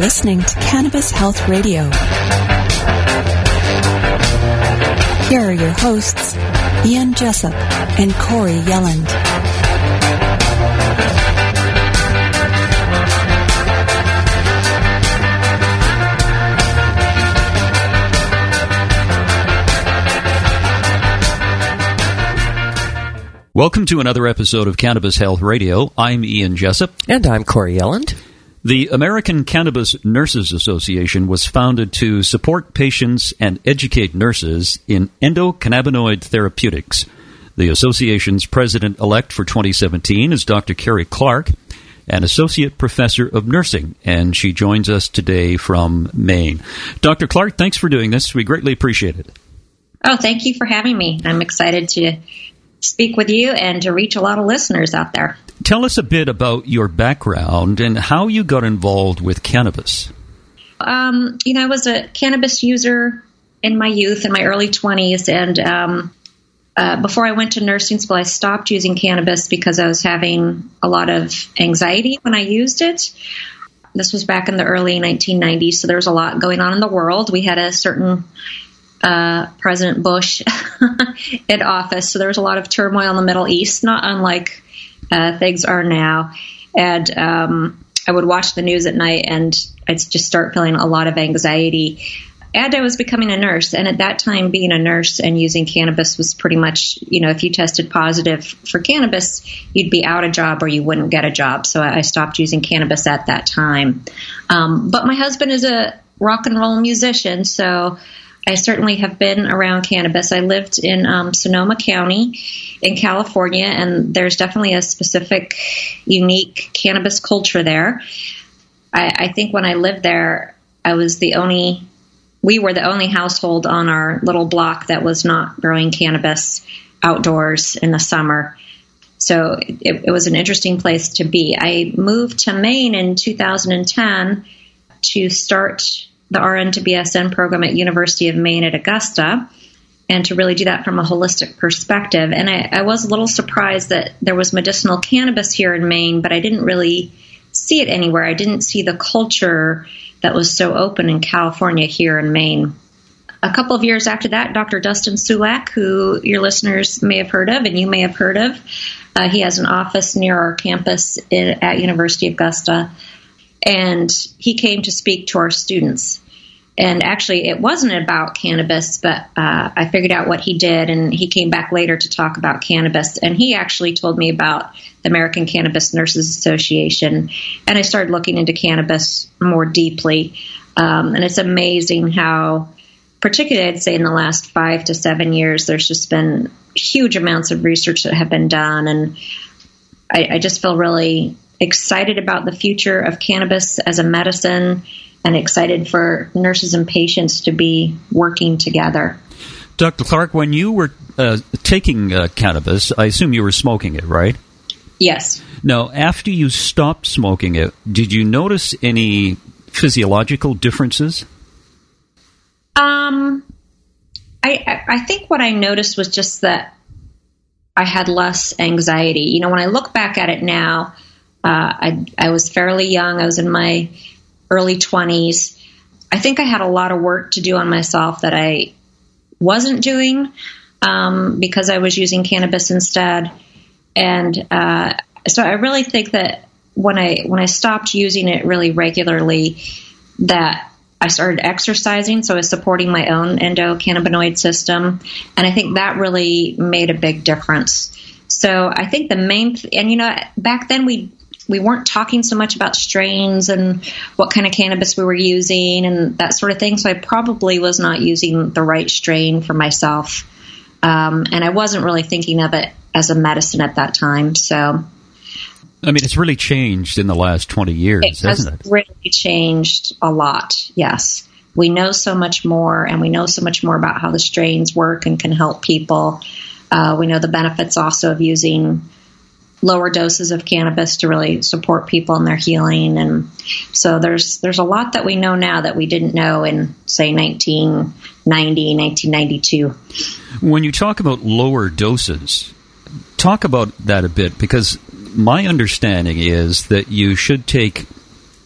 listening to Cannabis Health Radio. Here are your hosts, Ian Jessup and Corey Yelland. Welcome to another episode of Cannabis Health Radio. I'm Ian Jessup. And I'm Corey Yelland. The American Cannabis Nurses Association was founded to support patients and educate nurses in endocannabinoid therapeutics. The association's president-elect for 2017 is Dr. Carrie Clark, an associate professor of nursing, and she joins us today from Maine. Dr. Clark, thanks for doing this. We greatly appreciate it. Oh, thank you for having me. I'm excited to speak with you and to reach a lot of listeners out there. Tell us a bit about your background and how you got involved with cannabis. I was a cannabis user in my youth, in my early 20s, and before I went to nursing school, I stopped using cannabis because I was having a lot of anxiety when I used it. This was back in the early 1990s, so there was a lot going on in the world. We had a certain President Bush in office, so there was a lot of turmoil in the Middle East, not unlike things are now. And I would watch the news at night, and I'd just start feeling a lot of anxiety. And I was becoming a nurse, and at that time, being a nurse and using cannabis was pretty much, if you tested positive for cannabis, you'd be out of job or you wouldn't get a job. So I stopped using cannabis at that time. But my husband is a rock and roll musician, so I certainly have been around cannabis. I lived in Sonoma County in California, and there's definitely a specific, unique cannabis culture there. I think when I lived there, we were the only household on our little block that was not growing cannabis outdoors in the summer. So it was an interesting place to be. I moved to Maine in 2010 to start the RN to BSN program at University of Maine at Augusta, and to really do that from a holistic perspective. And I was a little surprised that there was medicinal cannabis here in Maine, but I didn't really see it anywhere. I didn't see the culture that was so open in California here in Maine. A couple of years after that, Dr. Dustin Sulak, who your listeners may have heard of and you may have heard of, he has an office near our campus at University of Augusta. And he came to speak to our students. And actually, it wasn't about cannabis, but I figured out what he did, and he came back later to talk about cannabis. And he actually told me about the American Cannabis Nurses Association, and I started looking into cannabis more deeply. And it's amazing how, particularly I'd say in the last 5 to 7 years, there's just been huge amounts of research that have been done. And I just feel really excited about the future of cannabis as a medicine, and excited for nurses and patients to be working together. Dr. Clark, when you were taking cannabis, I assume you were smoking it, right? Yes. Now, after you stopped smoking it, did you notice any physiological differences? I think what I noticed was just that I had less anxiety. When I look back at it now, I was fairly young. I was in my early 20s. I think I had a lot of work to do on myself that I wasn't doing because I was using cannabis instead. And so I really think that when I stopped using it really regularly, that I started exercising, so I was supporting my own endocannabinoid system. And I think that really made a big difference. So I think the main back then we weren't talking so much about strains and what kind of cannabis we were using and that sort of thing. So I probably was not using the right strain for myself. And I wasn't really thinking of it as a medicine at that time. So, it's really changed in the last 20 years, hasn't it? It has really changed a lot, yes. We know so much more, and we know so much more about how the strains work and can help people. We know the benefits also of using lower doses of cannabis to really support people in their healing. And so there's a lot that we know now that we didn't know in, say, 1990, 1992. When you talk about lower doses, talk about that a bit, because my understanding is that you should take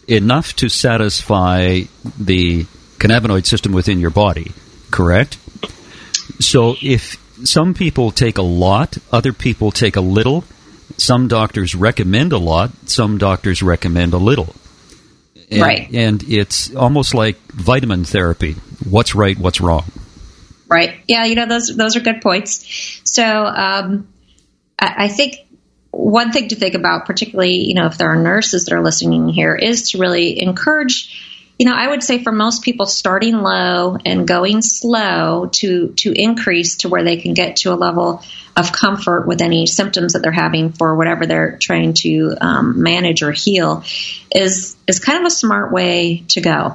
enough to satisfy the cannabinoid system within your body, correct? So if some people take a lot, other people take a little, some doctors recommend a lot, some doctors recommend a little. Right. And it's almost like vitamin therapy. What's right, what's wrong? Right. Yeah, those are good points. So I think one thing to think about, particularly, if there are nurses that are listening here, is to really encourage, I would say for most people, starting low and going slow to increase to where they can get to a level of comfort with any symptoms that they're having for whatever they're trying to manage or heal is kind of a smart way to go.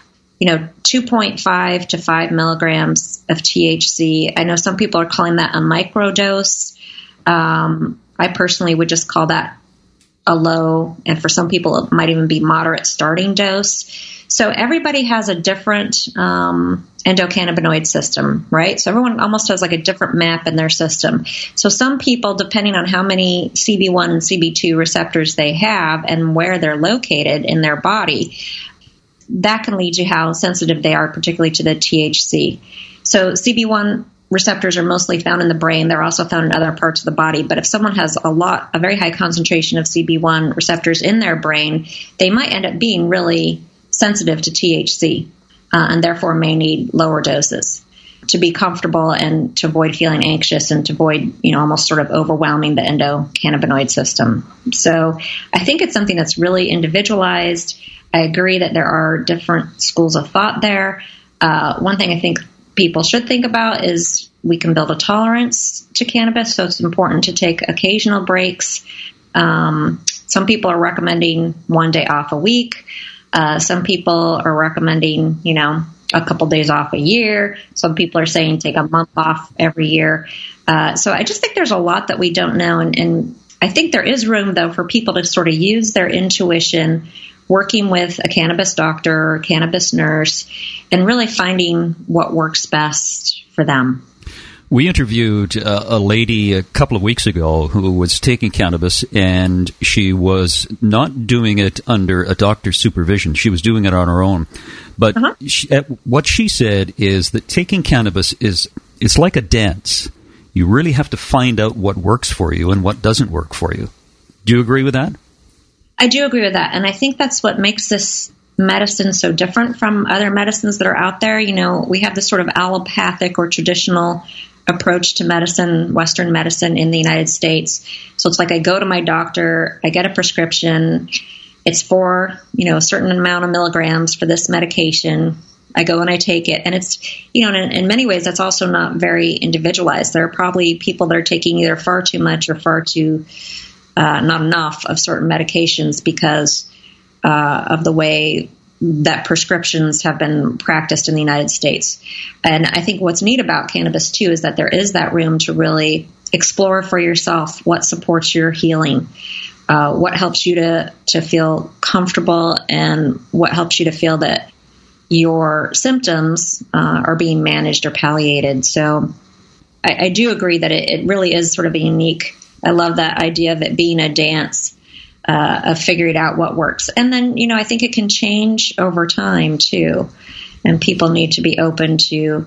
2.5 to 5 milligrams of THC. I know some people are calling that a microdose. I personally would just call that a low, and for some people it might even be moderate starting dose. So everybody has a different endocannabinoid system, right? So everyone almost has like a different map in their system. So some people, depending on how many CB1 and CB2 receptors they have and where they're located in their body, that can lead to how sensitive they are, particularly to the THC. So CB1 receptors are mostly found in the brain. They're also found in other parts of the body. But if someone has a very high concentration of CB1 receptors in their brain, they might end up being really sensitive to THC and therefore may need lower doses to be comfortable and to avoid feeling anxious and to avoid, almost sort of overwhelming the endocannabinoid system. So I think it's something that's really individualized. I agree that there are different schools of thought there. One thing I think people should think about is we can build a tolerance to cannabis, so it's important to take occasional breaks. Some people are recommending 1 day off a week. Some people are recommending, a couple days off a year. Some people are saying take a month off every year. So I just think there's a lot that we don't know. And I think there is room, though, for people to sort of use their intuition, working with a cannabis doctor or cannabis nurse, and really finding what works best for them. We interviewed a lady a couple of weeks ago who was taking cannabis, and she was not doing it under a doctor's supervision. She was doing it on her own. But what she said is that taking cannabis it's like a dance. You really have to find out what works for you and what doesn't work for you. Do you agree with that? I do agree with that. And I think that's what makes this medicine so different from other medicines that are out there. We have this sort of allopathic or traditional approach to medicine, Western medicine in the United States. So it's like I go to my doctor, I get a prescription. It's for, a certain amount of milligrams for this medication. I go and I take it. And it's, in many ways, that's also not very individualized. There are probably people that are taking either far too much or far too not enough of certain medications because of the way that prescriptions have been practiced in the United States. And I think what's neat about cannabis, too, is that there is that room to really explore for yourself what supports your healing, what helps you to feel comfortable, and what helps you to feel that your symptoms are being managed or palliated. So I do agree that it really is sort of a unique, I love that idea of it being a dance, of figuring out what works. And then, I think it can change over time too. And people need to be open to,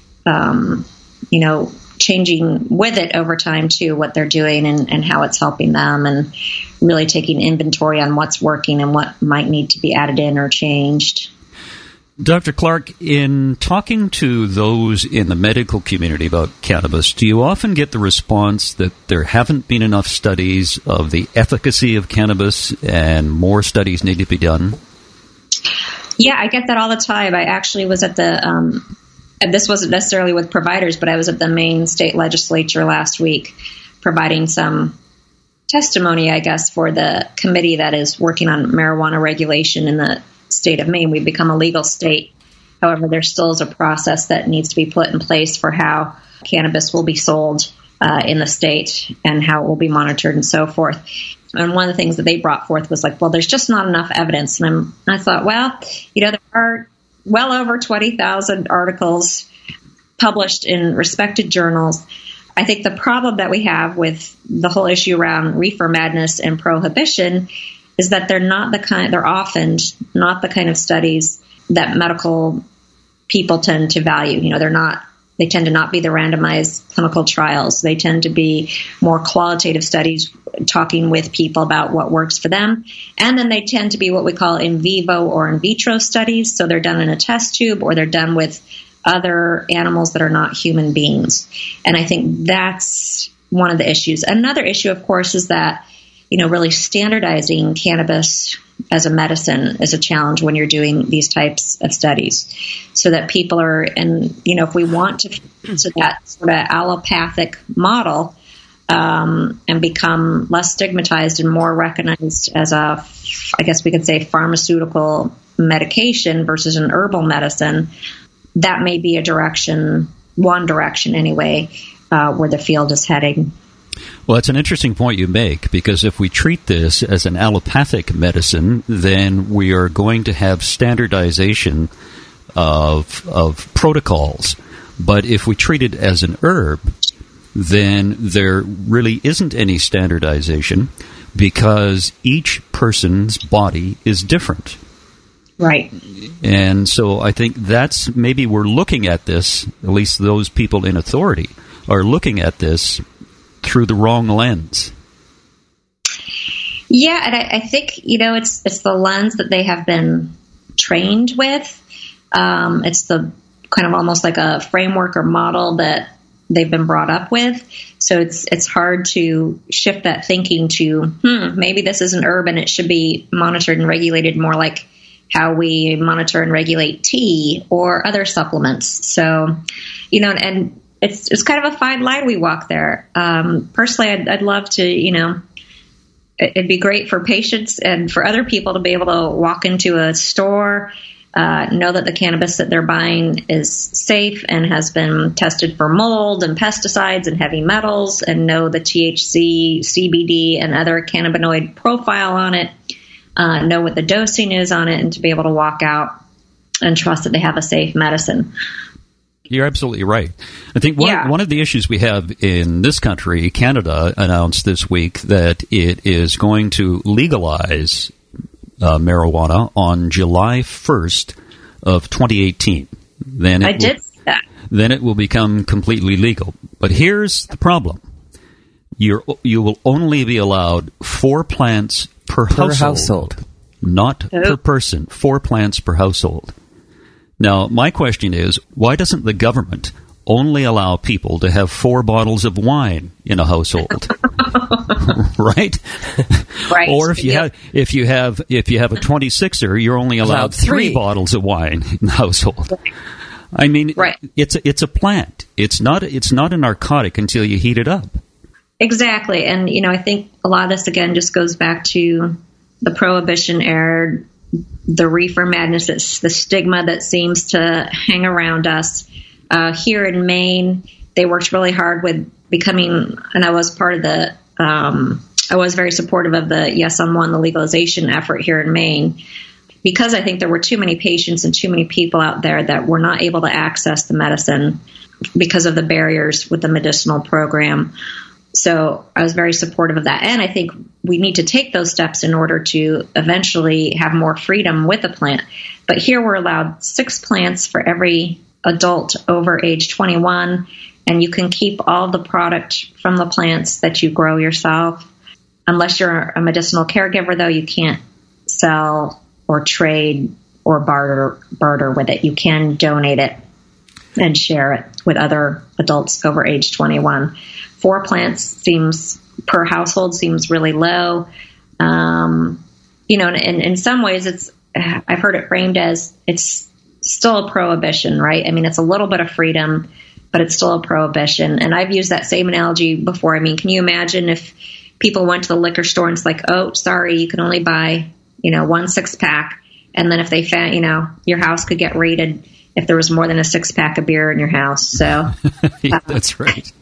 changing with it over time too, what they're doing and how it's helping them, and really taking inventory on what's working and what might need to be added in or changed. Dr. Clark, in talking to those in the medical community about cannabis, do you often get the response that there haven't been enough studies of the efficacy of cannabis and more studies need to be done? Yeah, I get that all the time. I actually was at the, this wasn't necessarily with providers, but I was at the Maine state legislature last week providing some testimony, I guess, for the committee that is working on marijuana regulation in the state of Maine. We've become a legal state. However, there still is a process that needs to be put in place for how cannabis will be sold in the state and how it will be monitored and so forth. And one of the things that they brought forth was like, well, there's just not enough evidence. And I thought, well, there are well over 20,000 articles published in respected journals. I think the problem that we have with the whole issue around reefer madness and prohibition is that they're often not the kind of studies that medical people tend to value. They tend to not be the randomized clinical trials. They tend to be more qualitative studies, talking with people about what works for them. And then they tend to be what we call in vivo or in vitro studies. So they're done in a test tube, or they're done with other animals that are not human beings. And I think that's one of the issues. Another issue, of course, is that, really standardizing cannabis as a medicine is a challenge when you're doing these types of studies, so that people are, and, if we want to that sort of allopathic model, and become less stigmatized and more recognized as I guess we could say, pharmaceutical medication versus an herbal medicine, that may be one direction anyway, where the field is heading. Well, it's an interesting point you make, because if we treat this as an allopathic medicine, then we are going to have standardization of protocols. But if we treat it as an herb, then there really isn't any standardization, because each person's body is different. Right. And so I think that's, maybe we're looking at this, at least those people in authority are looking at this through the wrong lens. Yeah, and I think, it's the lens that they have been trained with. It's the kind of almost like a framework or model that they've been brought up with. So it's hard to shift that thinking to, maybe this is an herb and it should be monitored and regulated more like how we monitor and regulate tea or other supplements. So, and it's kind of a fine line we walk there. Personally, I'd love to, it'd be great for patients and for other people to be able to walk into a store, know that the cannabis that they're buying is safe and has been tested for mold and pesticides and heavy metals, and know the THC, CBD, and other cannabinoid profile on it, know what the dosing is on it, and to be able to walk out and trust that they have a safe medicine. You're absolutely right. I think one of the issues we have in this country, Canada announced this week that it is going to legalize marijuana on July 1st of 2018. Then I did that. Then it will become completely legal. But here's the problem. You will only be allowed 4 plants per household. Not per person. 4 plants per household. Now, my question is, why doesn't the government only allow people to have 4 bottles of wine in a household? Right? Right. Or if you have a 26er, you're only allowed 3 bottles of wine in the household. Right. I mean, it's a plant. It's not a narcotic until you heat it up. Exactly. And I think a lot of this again just goes back to the Prohibition era, the reefer madness, it's the stigma that seems to hang around us. Here in Maine, they worked really hard with becoming, and I was part of I was very supportive of the Yes on One, the legalization effort here in Maine, because I think there were too many patients and too many people out there that were not able to access the medicine because of the barriers with the medicinal program. So I was very supportive of that. And I think we need to take those steps in order to eventually have more freedom with the plant. But here we're allowed 6 plants for every adult over age 21. And you can keep all the product from the plants that you grow yourself. Unless you're a medicinal caregiver, though, you can't sell or trade or barter with it. You can donate it and share it with other adults over age 21. 4 plants per household seems really low. And in some ways I've heard it framed as it's still a prohibition, right? I mean, it's a little bit of freedom, but it's still a prohibition. And I've used that same analogy before. I mean, can you imagine if people went to the liquor store and it's like, oh, sorry, you can only buy, 1 6-pack. And then if they found, your house could get raided if there was more than a 6-pack of beer in your house. So yeah, that's right.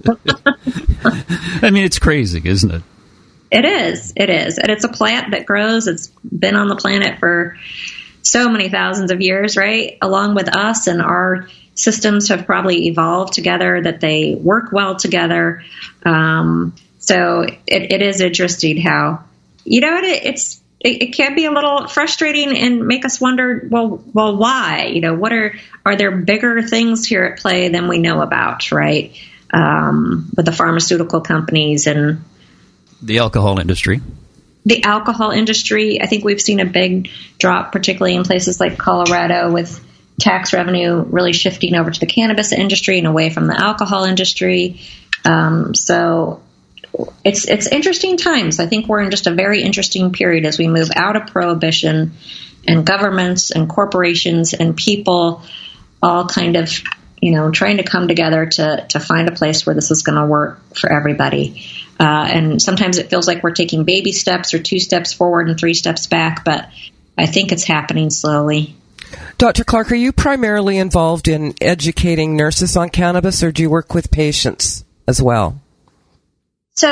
I mean, it's crazy, isn't it? It is. And it's a plant that grows. It's been on the planet for so many thousands of years, right? Along with us, and our systems have probably evolved together, that they work well together. So it is interesting how, it's it can be a little frustrating and make us wonder, well, why? What are there bigger things here at play than we know about, right? With the pharmaceutical companies and the alcohol industry. The alcohol industry, I think we've seen a big drop, particularly in places like Colorado, with tax revenue really shifting over to the cannabis industry and away from the alcohol industry. So it's interesting times. I think we're in just a very interesting period as we move out of prohibition, and governments and corporations and people all kind of, trying to come together to find a place where this is going to work for everybody. And sometimes it feels like we're taking baby steps or 2 steps forward and 3 steps back, but I think it's happening slowly. Dr. Clark, are you primarily involved in educating nurses on cannabis, or do you work with patients as well? So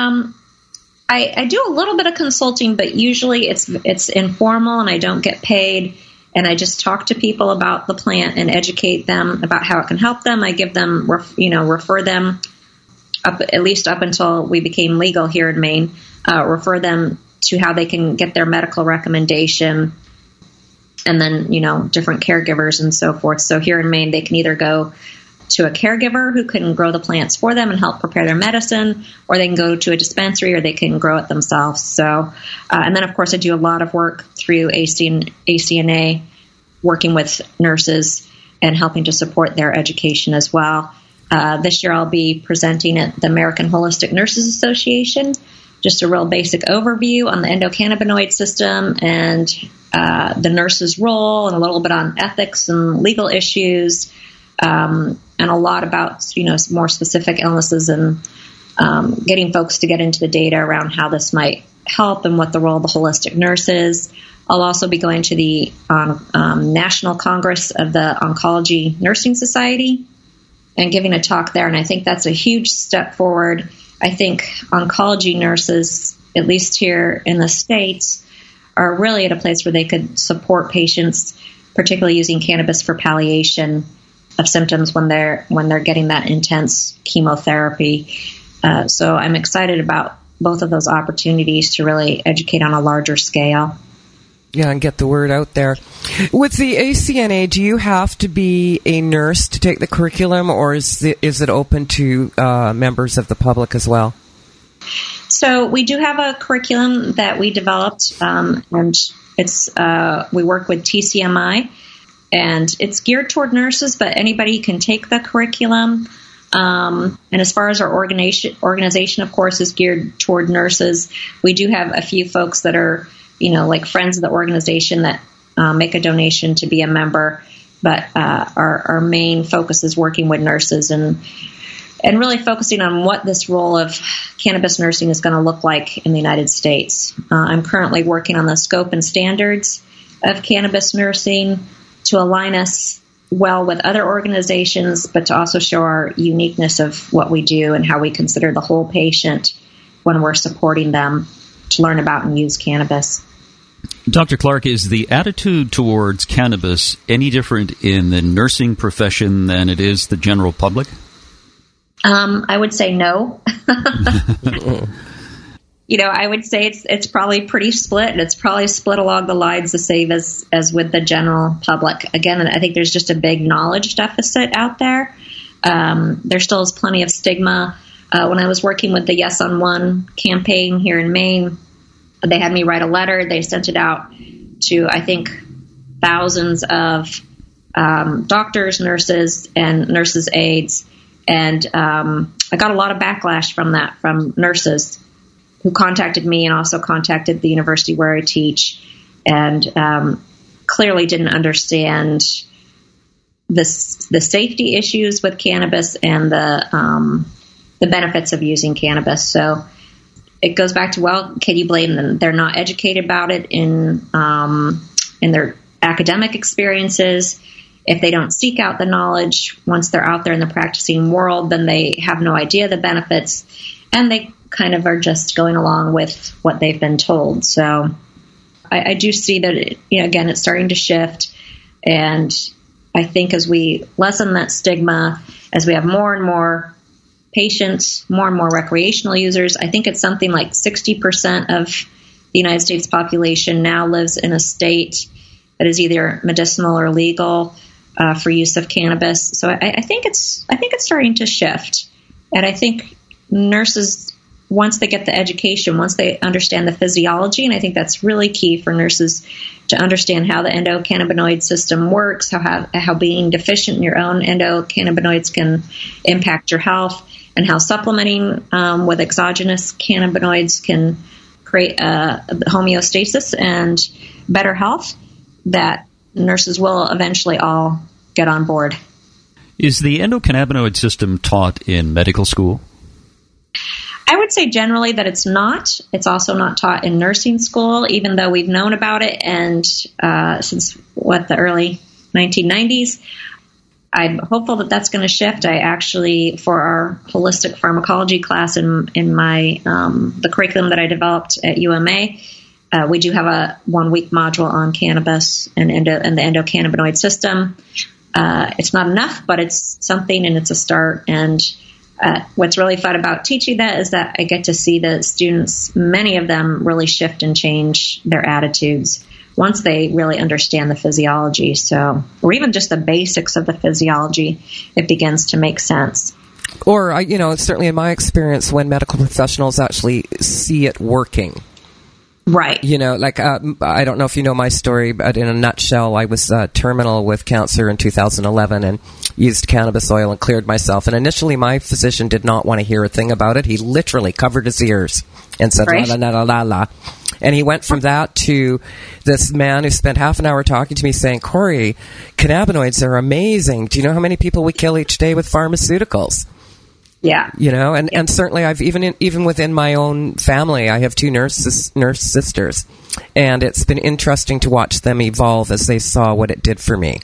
I do a little bit of consulting, but usually it's informal and I don't get paid. And I just talk to people about the plant and educate them about how it can help them. I give them, refer them up, at least up until we became legal here in Maine, refer them to how they can get their medical recommendation, and then, different caregivers and so forth. So here in Maine, they can either go to a caregiver who can grow the plants for them and help prepare their medicine, or they can go to a dispensary, or they can grow it themselves. So, and then of course I do a lot of work through ACNA, working with nurses and helping to support their education as well. This year I'll be presenting at the American Holistic Nurses Association, just a real basic overview on the endocannabinoid system and the nurse's role, and a little bit on ethics and legal issues, and a lot about, some more specific illnesses, and getting folks to get into the data around how this might help and what the role of the holistic nurse is. I'll also be going to the National Congress of the Oncology Nursing Society and giving a talk there, and I think that's a huge step forward. I think oncology nurses, at least here in the States, are really at a place where they could support patients, particularly using cannabis for palliation of symptoms when they're getting that intense chemotherapy. So I'm excited about both of those opportunities to really educate on a larger scale. Yeah, and get the word out there. With the ACNA, do you have to be a nurse to take the curriculum, or is it open to members of the public as well? So we do have a curriculum that we developed, and it's we work with TCMI, and it's geared toward nurses, but anybody can take the curriculum. And as far as our organization, of course, is geared toward nurses. We do have a few folks that are, like friends of the organization that make a donation to be a member. But our main focus is working with nurses and really focusing on what this role of cannabis nursing is going to look like in the United States. I'm currently working on the scope and standards of cannabis nursing to align us well with other organizations, but to also show our uniqueness of what we do and how we consider the whole patient when we're supporting them to learn about and use cannabis. Dr. Clark, is the attitude towards cannabis any different in the nursing profession than it is the general public? I would say no. I would say it's probably pretty split, and it's probably split along the lines the same as with the general public. Again, I think there's just a big knowledge deficit out there. There still is plenty of stigma. When I was working with the Yes on One campaign here in Maine, they had me write a letter. They sent it out to, I think, thousands of doctors, nurses, and nurses' aides. And I got a lot of backlash from that, from nurses who contacted me and also contacted the university where I teach, and clearly didn't understand the safety issues with cannabis and the benefits of using cannabis. So it goes back to, well, can you blame them? They're not educated about it in their academic experiences. If they don't seek out the knowledge, once they're out there in the practicing world, then they have no idea the benefits, and they kind of are just going along with what they've been told. So I do see that, again, it's starting to shift. And I think as we lessen that stigma, as we have more and more patients, more and more recreational users, I think it's something like 60% of the United States population now lives in a state that is either medicinal or legal for use of cannabis. So I think it's starting to shift, and I think nurses, once they get the education, once they understand the physiology, and I think that's really key for nurses to understand how the endocannabinoid system works, how being deficient in your own endocannabinoids can impact your health, and how supplementing with exogenous cannabinoids can create homeostasis and better health, that nurses will eventually all get on board. Is the endocannabinoid system taught in medical school? I would say generally that it's not. It's also not taught in nursing school, even though we've known about it and since the early 1990s. I'm hopeful that that's going to shift. I actually, for our holistic pharmacology class in my the curriculum that I developed at UMA, we do have a 1-week module on cannabis and the endocannabinoid system. It's not enough, but it's something, and it's a start. And what's really fun about teaching that is that I get to see the students, many of them, really shift and change their attitudes once they really understand the physiology. So, or even just the basics of the physiology, it begins to make sense. Or, certainly in my experience, when medical professionals actually see it working. Right. I don't know if you know my story, but in a nutshell, I was terminal with cancer in 2011 and used cannabis oil and cleared myself. And initially, my physician did not want to hear a thing about it. He literally covered his ears and said, right. La, la, la, la, la. And he went from that to this man who spent half an hour talking to me saying, Corey, cannabinoids are amazing. Do you know how many people we kill each day with pharmaceuticals? Yeah. And certainly I've even within my own family, I have 2 nurse sisters, and it's been interesting to watch them evolve as they saw what it did for me.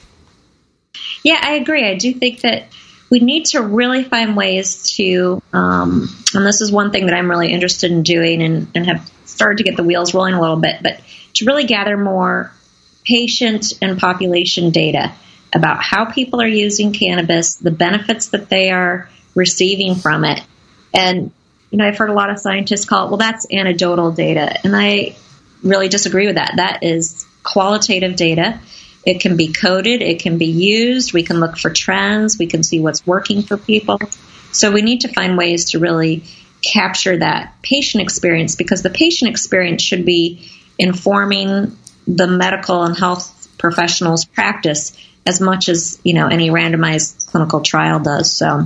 Yeah, I agree. I do think that we need to really find ways to, and this is one thing that I'm really interested in doing and have started to get the wheels rolling a little bit, but to really gather more patient and population data about how people are using cannabis, the benefits that they are receiving from it. And, I've heard a lot of scientists call it, well, that's anecdotal data. And I really disagree with that. That is qualitative data. It can be coded. It can be used. We can look for trends. We can see what's working for people. So we need to find ways to really capture that patient experience, because the patient experience should be informing the medical and health professionals' practice as much as, any randomized clinical trial does. So,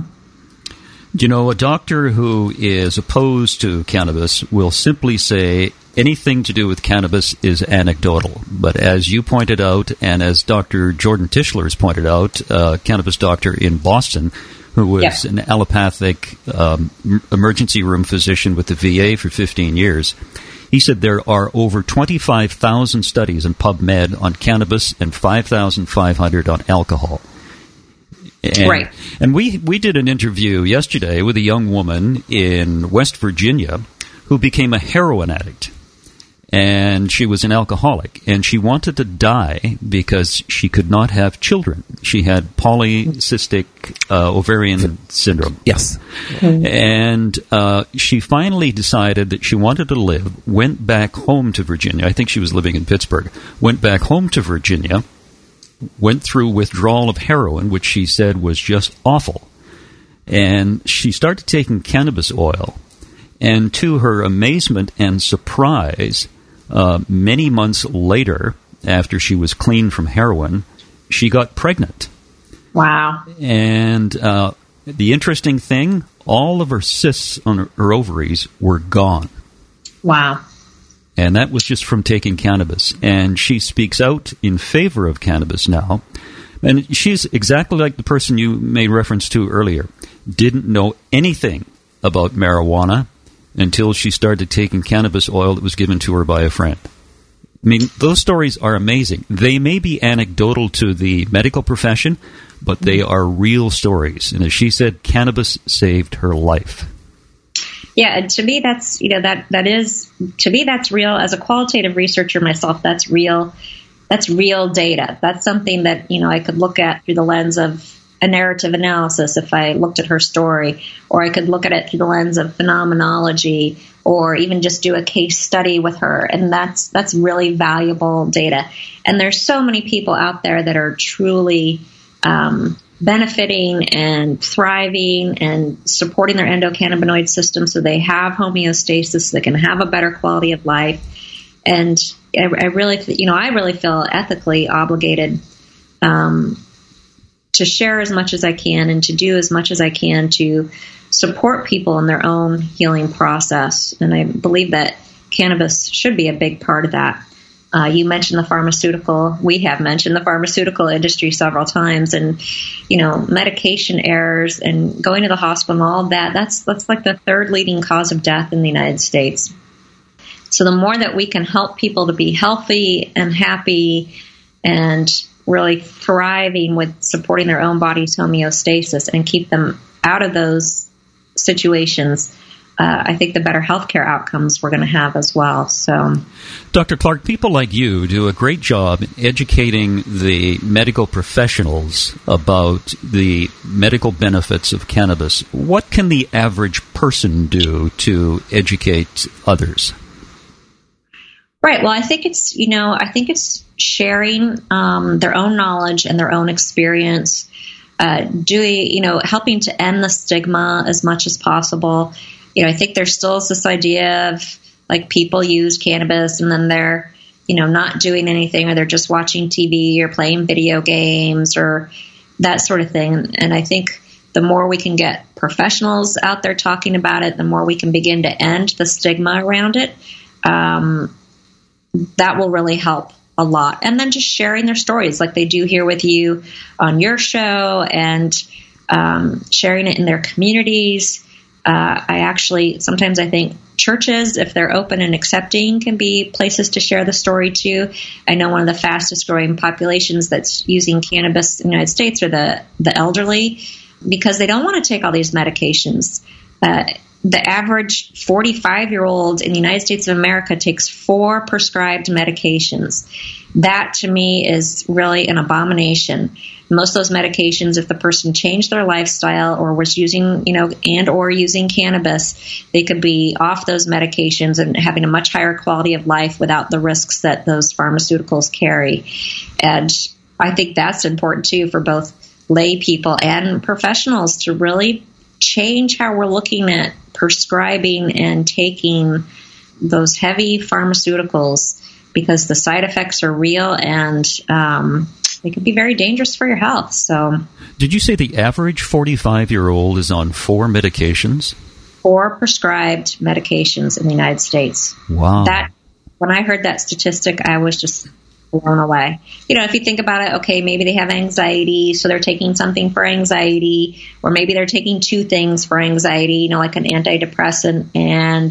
a doctor who is opposed to cannabis will simply say anything to do with cannabis is anecdotal. But as you pointed out, and as Dr. Jordan Tischler has pointed out, a cannabis doctor in Boston, who was an allopathic emergency room physician with the VA for 15 years, he said there are over 25,000 studies in PubMed on cannabis and 5,500 on alcohol. Right. And we did an interview yesterday with a young woman in West Virginia who became a heroin addict. And she was an alcoholic. And she wanted to die because she could not have children. She had polycystic ovarian syndrome. Yes. And she finally decided that she wanted to live, went back home to Virginia. I think she was living in Pittsburgh. Went back home to Virginia, went through withdrawal of heroin, which she said was just awful. And she started taking cannabis oil. And to her amazement and surprise, many months later, after she was clean from heroin, she got pregnant. Wow. And the interesting thing, all of her cysts on her ovaries were gone. Wow. And that was just from taking cannabis. And she speaks out in favor of cannabis now. And she's exactly like the person you made reference to earlier. Didn't know anything about marijuana until she started taking cannabis oil that was given to her by a friend. I mean, those stories are amazing. They may be anecdotal to the medical profession, but they are real stories. And as she said, cannabis saved her life. Yeah, and to me, that's that's real. As a qualitative researcher myself, that's real. That's real data. That's something that I could look at through the lens of a narrative analysis if I looked at her story, or I could look at it through the lens of phenomenology, or even just do a case study with her. And that's really valuable data. And there's so many people out there that are truly benefiting and thriving and supporting their endocannabinoid system so they have homeostasis, so they can have a better quality of life. And I really feel ethically obligated to share as much as I can and to do as much as I can to support people in their own healing process. And I believe that cannabis should be a big part of that. You mentioned we have mentioned the pharmaceutical industry several times, and, medication errors and going to the hospital and all of that, that's like the third leading cause of death in the United States. So the more that we can help people to be healthy and happy and really thriving with supporting their own body's homeostasis and keep them out of those situations, I think the better healthcare outcomes we're going to have as well. So, Dr. Clark, people like you do a great job educating the medical professionals about the medical benefits of cannabis. What can the average person do to educate others? Right. Well, I think it's sharing their own knowledge and their own experience, helping to end the stigma as much as possible. I think there still is this idea of like people use cannabis and then they're, not doing anything, or they're just watching TV or playing video games or that sort of thing. And I think the more we can get professionals out there talking about it, the more we can begin to end the stigma around it. That will really help a lot. And then just sharing their stories like they do here with you on your show, and sharing it in their communities. Sometimes I think churches, if they're open and accepting, can be places to share the story too. I know one of the fastest growing populations that's using cannabis in the United States are the elderly, because they don't want to take all these medications. The average 45-year-old in the United States of America takes 4 prescribed medications. That, to me, is really an abomination. Most of those medications, if the person changed their lifestyle or was using, or using cannabis, they could be off those medications and having a much higher quality of life without the risks that those pharmaceuticals carry. And I think that's important, too, for both lay people and professionals to really change how we're looking at prescribing and taking those heavy pharmaceuticals, because the side effects are real and they can be very dangerous for your health. So, did you say the average 45-year-old is on 4 medications? 4 prescribed medications in the United States. Wow. When I heard that statistic, I was just blown away. If you think about it, okay, maybe they have anxiety, so they're taking something for anxiety, or maybe they're taking 2 things for anxiety, like an antidepressant and,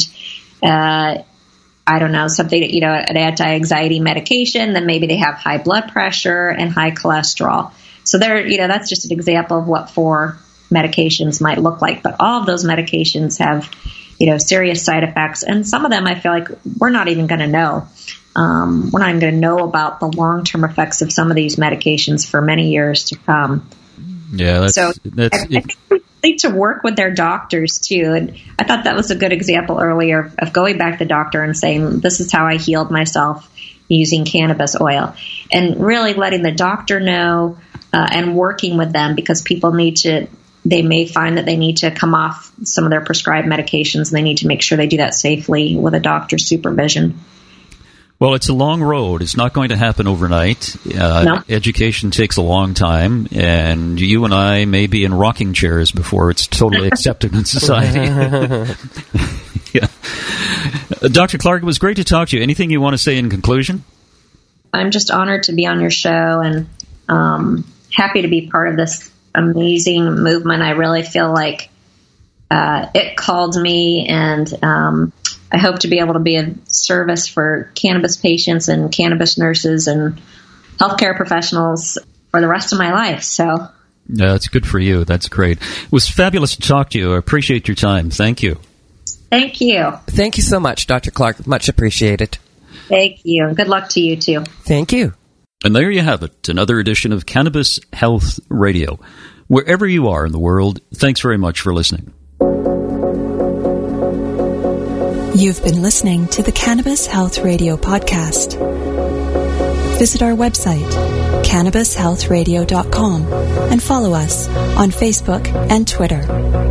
I don't know, something, an anti-anxiety medication. Then maybe they have high blood pressure and high cholesterol. So that's just an example of what 4 medications might look like. But all of those medications have, serious side effects. And some of them I feel like we're not even going to know. We're not even going to know about the long-term effects of some of these medications for many years to come. Yeah, I think we need to work with their doctors too. And I thought that was a good example earlier of going back to the doctor and saying, this is how I healed myself using cannabis oil, and really letting the doctor know and working with them, because people they may find that they need to come off some of their prescribed medications, and they need to make sure they do that safely with a doctor's supervision. Well, it's a long road. It's not going to happen overnight. No. Education takes a long time, and you and I may be in rocking chairs before it's totally accepted in society. Yeah. Dr. Clark, it was great to talk to you. Anything you want to say in conclusion? I'm just honored to be on your show, and happy to be part of this amazing movement. I really feel like it called me, and I hope to be able to be of service for cannabis patients and cannabis nurses and healthcare professionals for the rest of my life. So, that's good for you. That's great. It was fabulous to talk to you. I appreciate your time. Thank you. Thank you. Thank you so much, Dr. Clark. Much appreciated. Thank you. Good luck to you, too. Thank you. And there you have it, another edition of Cannabis Health Radio. Wherever you are in the world, thanks very much for listening. You've been listening to the Cannabis Health Radio podcast. Visit our website, cannabishealthradio.com, and follow us on Facebook and Twitter.